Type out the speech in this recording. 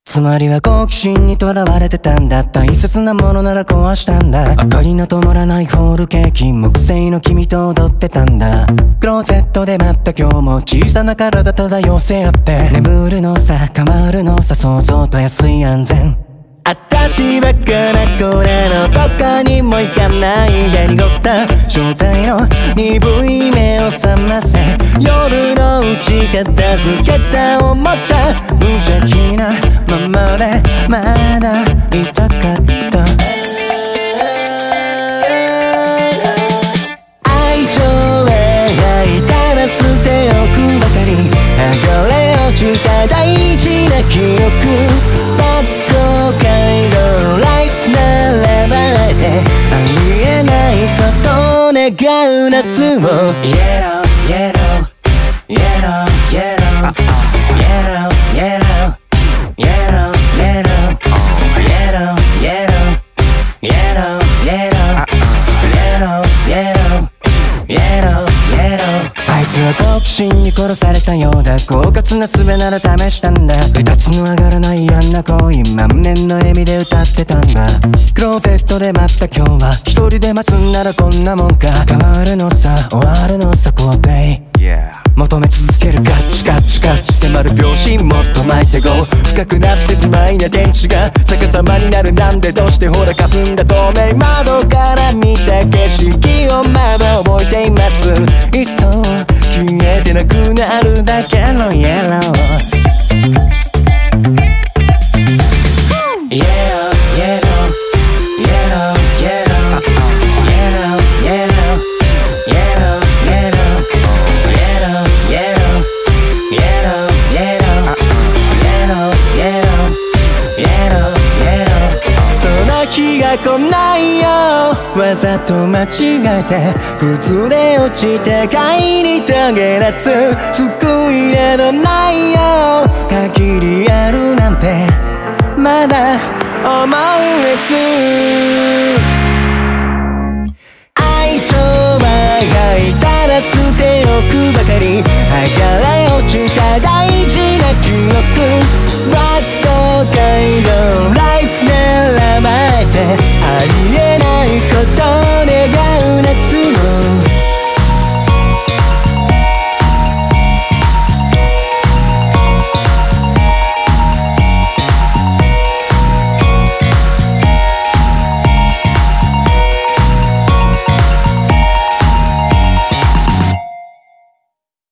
つまりは好奇心にとらわれてたんだ。大切なものなら壊したんだ。明かりの灯らないホールケーキ、木製の君と踊ってたんだ。クローゼットで待った今日も小さな体ただ寄せ合って、眠るのさ変わるのさ、想像と安い安全。あたしバカなこれのどこにも行かないで濁った状態の鈍い目を覚ませ、夜のうち片付けたおもちゃ、無邪気なままでまだいたかった。愛情描いたら捨ておくばかり、剥がれ落ちた大事な記憶、後悔のライフならばでありえないことを願う夏を Yellow, yellow, yellow, yellow, yellow, yellow, yellow, yellow, yellow, yellow, yellow, yellow, yellow, yellow, yellow, yellow。 あいつは好奇心に殺されたようだ。狡猾な術なら試したんだ。二つの上がらないあんな恋、満面の笑みで歌ってたんだ。クローゼットで待った今日は一人で待つんならこんなもんか。変わるのさ終わるのさ肯定、求め続けるカッチカッチカッチ迫る秒針、もっと巻いて GO。 深くなってしまいな電池が逆さまになる。なんでどうしてほら霞んだ透明窓から見た景色をまだ覚えています。いっそ消えてなくなるだけのイエロー。 Yellow, yellow, yellow, yellow, yellow, yellow, yellow, yellow, yellow, yellow, yellow, yellow, yellow, yellow, yellow。 その日が来ないよ、わざと間違えて崩れ落ちて帰りたげらつ、救いなどないよ、限りあるなんてまだ思えず。愛情は描いたら捨ておくばかり、剥がれ落ちた大事な記憶、